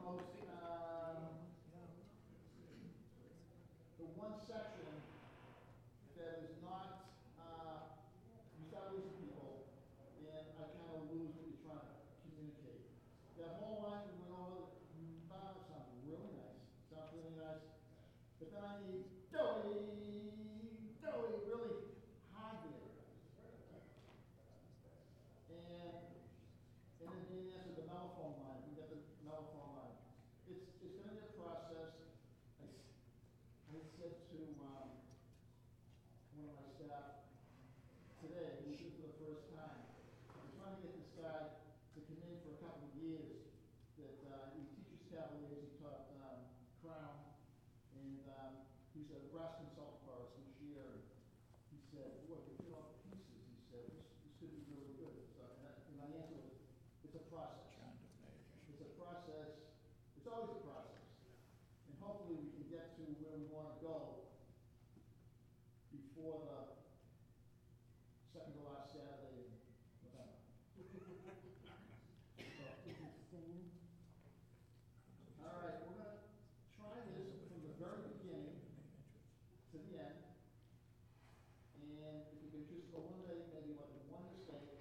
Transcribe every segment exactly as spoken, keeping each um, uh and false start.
most, um, the one section that is not, uh, you start losing people, and I kind of lose what you're trying to communicate. That whole line we went over, uh, sounds really nice, sounds really nice, but then I need doughy, doughy, really hard there. And, and then the answer, the mellophone line, we got the mellophone line. It's, it's gonna be a process. I, s- I said to, um, one of my staff today, we did it for the first time. I'm trying to get this guy to come in for a couple of years, that, uh, he teaches Cavaliers, he taught, um, Crown, and, um, he's a brass consultant for us this year. He said, look, if you all the pieces, he said, this, this could be really good. So, and, I, and my answer was, it's a process. It's a process, it's always a process. And hopefully we can get to where we want to go before the second to last Saturday in November. All right, we're gonna try this from the very beginning to the end. And if you could just eliminate maybe like one mistake,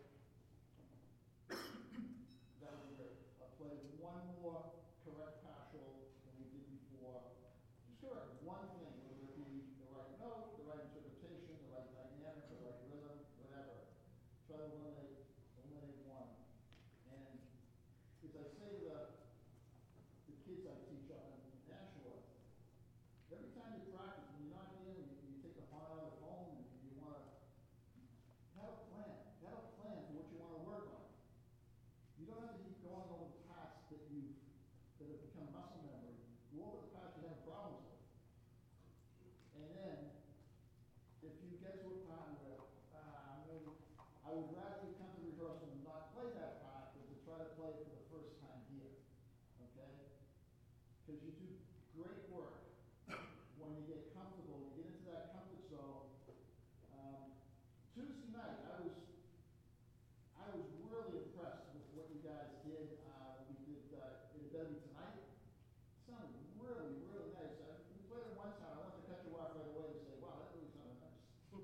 that would be great. I'll play one more correct partial than we did before. Just correct one thing, whether it be the right note, the right interpretation, the right dynamic, the right rhythm, whatever. Try to eliminate, eliminate one. And as I say to the, the kids I teach up in Nashua, every time you practice, when you're not here, you, you take the phone out of the phone and you want to have a plan. Have a plan for what you want to work on. You don't have to keep going over the parts that you've that have become muscle memory. Go over the parts you have problems with. And then, if you get to a part where uh, maybe I would rather you come to rehearsal and not play that part than to try to play it for the first time here. Okay? Because you do great work when you get comfortable, you get into that comfort zone. Um, Tuesday night, I was I was really impressed with what you guys did. Uh, we did uh, It Better Be Tonight. It sounded really, really nice. I, we played it one time. I wanted to cut you off right away and say, wow, that really sounded nice.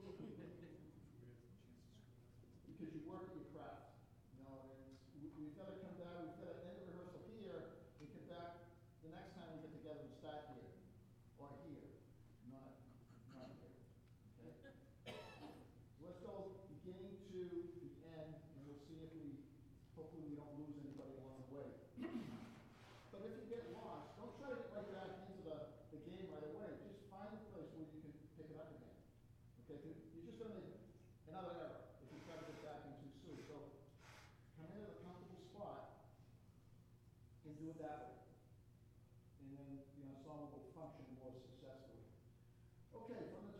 Because you work at your craft. You know, and we, we've got to come down, we've got to end the rehearsal here and come back the next time we get together and start here. Or here, not, not here. Okay? So let's go beginning to the end, and we'll see if we, hopefully we don't lose anybody along the way. But if you get lost, don't try to get right back into the, the game right away. Just find a place where you can pick it up again. Okay? You're just going to make another error if you try to get back in too soon. So come in at a comfortable spot and do it that way. And then the ensemble will function more successfully. Okay, from the